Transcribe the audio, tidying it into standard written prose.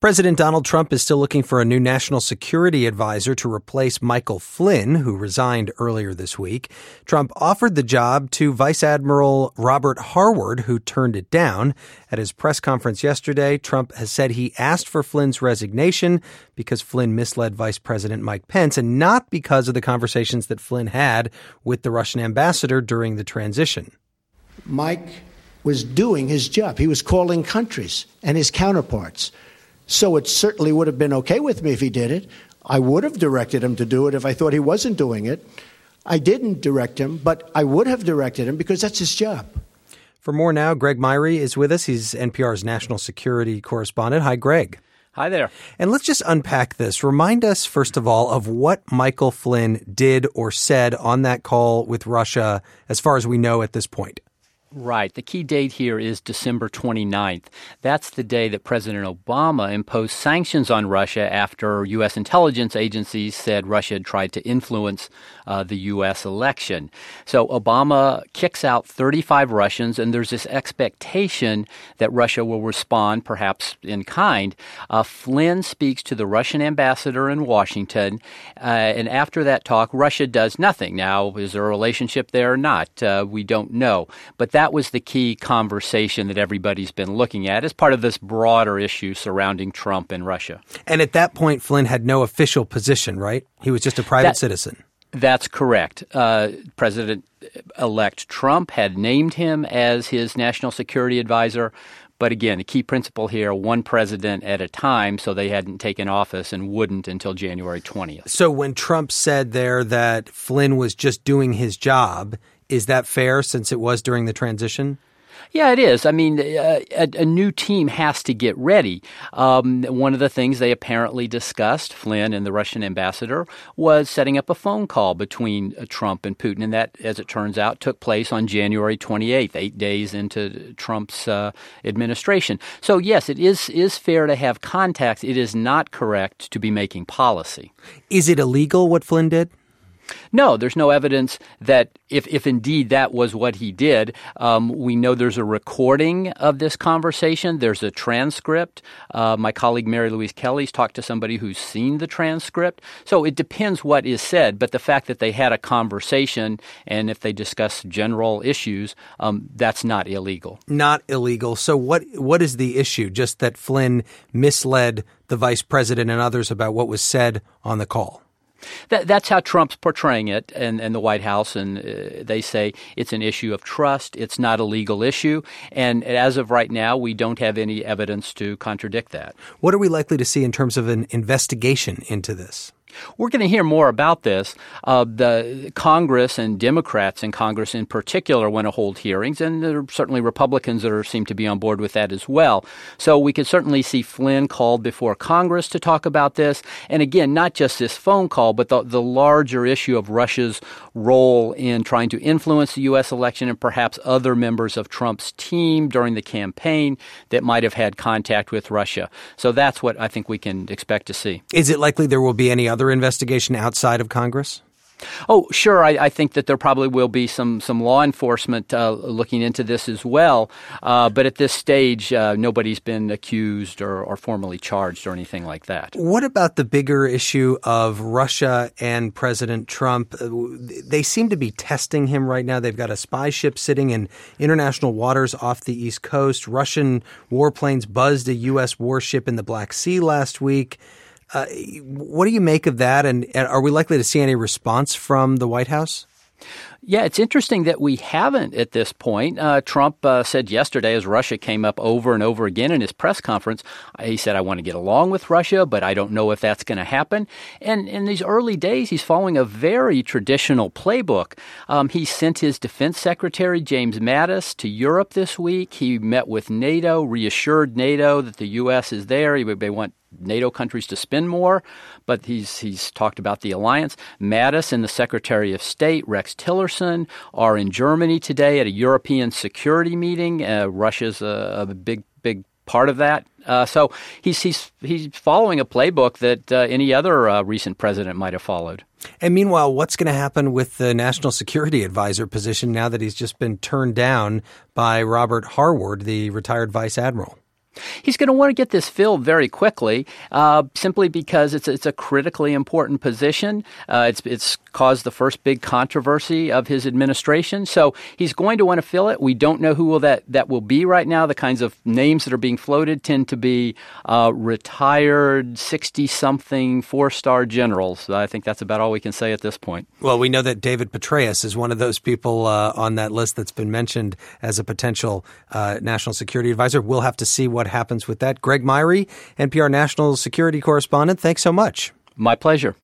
President Donald Trump is still looking for a new national security advisor to replace Michael Flynn, who resigned earlier this week. Trump offered the job to Vice Admiral Robert Harward, who turned it down. At his press conference yesterday, Trump has said he asked for Flynn's resignation because Flynn misled Vice President Mike Pence and not because of the conversations that Flynn had with the Russian ambassador during the transition. Mike was doing his job. He was calling countries and his counterparts. So it certainly would have been okay with me if he did it. I would have directed him to do it if I thought he wasn't doing it. I didn't direct him, but I would have directed him because that's his job. For more now, Greg Myrie is with us. He's NPR's national security correspondent. Hi, Greg. Hi there. And let's just unpack this. Remind us, first of all, of what Michael Flynn did or said on that call with Russia, as far as we know at this point. Right. The key date here is December 29th. That's the day that President Obama imposed sanctions on Russia after U.S. intelligence agencies said Russia had tried to influence the U.S. election. So Obama kicks out 35 Russians, and there's this expectation that Russia will respond, perhaps in kind. Flynn speaks to the Russian ambassador in Washington, and after that talk, Russia does nothing. Now, is there a relationship there or not? We don't know. But that was the key conversation that everybody's been looking at as part of this broader issue surrounding Trump and Russia. And at that point, Flynn had no official position, right? He was just a private citizen. That's correct. President-elect Trump had named him as his national security advisor. But again, the key principle here, one president at a time, so they hadn't taken office and wouldn't until January 20th. So when Trump said there that Flynn was just doing his job, is that fair since it was during the transition? Yeah, it is. I mean, a new team has to get ready. One of the things they apparently discussed, Flynn and the Russian ambassador, was setting up a phone call between Trump and Putin. And that, as it turns out, took place on January 28th, 8 days into Trump's administration. So, yes, it is fair to have contacts. It is not correct to be making policy. Is it illegal what Flynn did? No, there's no evidence that if indeed that was what he did. We know there's a recording of this conversation. There's a transcript. My colleague Mary Louise Kelly's talked to somebody who's seen the transcript. So it depends what is said. But the fact that they had a conversation and if they discuss general issues, that's not illegal. Not illegal. So what is the issue? Just that Flynn misled the vice president and others about what was said on the call? That's how Trump's portraying it and the White House, and they say it's an issue of trust. It's not a legal issue. And as of right now, we don't have any evidence to contradict that. What are we likely to see in terms of an investigation into this? We're going to hear more about this. The Congress and Democrats in Congress in particular want to hold hearings, and there are certainly Republicans that seem to be on board with that as well. So we could certainly see Flynn called before Congress to talk about this. And again, not just this phone call, but the larger issue of Russia's role in trying to influence the U.S. election and perhaps other members of Trump's team during the campaign that might have had contact with Russia. So that's what I think we can expect to see. Is it likely there will be any other investigation outside of Congress? Oh, sure. I think that there probably will be some law enforcement looking into this as well. But at this stage, nobody's been accused or formally charged or anything like that. What about the bigger issue of Russia and President Trump? They seem to be testing him right now. They've got a spy ship sitting in international waters off the East Coast. Russian warplanes buzzed a U.S. warship in the Black Sea last week. What do you make of that? And are we likely to see any response from the White House? Yeah, it's interesting that we haven't at this point. Trump said yesterday, as Russia came up over and over again in his press conference, he said, I want to get along with Russia, but I don't know if that's going to happen. And in these early days, he's following a very traditional playbook. He sent his defense secretary, James Mattis, to Europe this week. He met with NATO, reassured NATO that the U.S. is there. They want NATO countries to spend more, but he's talked about the alliance. Mattis and the Secretary of State, Rex Tillerson, are in Germany today at a European security meeting. Russia's a big part of that. So he's following a playbook that any other recent president might have followed. And meanwhile, what's going to happen with the national security advisor position now that he's just been turned down by Robert Harward, the retired vice admiral? He's going to want to get this filled very quickly, simply because it's a critically important position. It's caused the first big controversy of his administration, so he's going to want to fill it. We don't know who that will be right now. The kinds of names that are being floated tend to be retired 60-something four-star generals. I think that's about all we can say at this point. Well, we know that David Petraeus is one of those people on that list that's been mentioned as a potential national security advisor. We'll have to see what happens with that. Greg Myrie, NPR national security correspondent, thanks so much. My pleasure.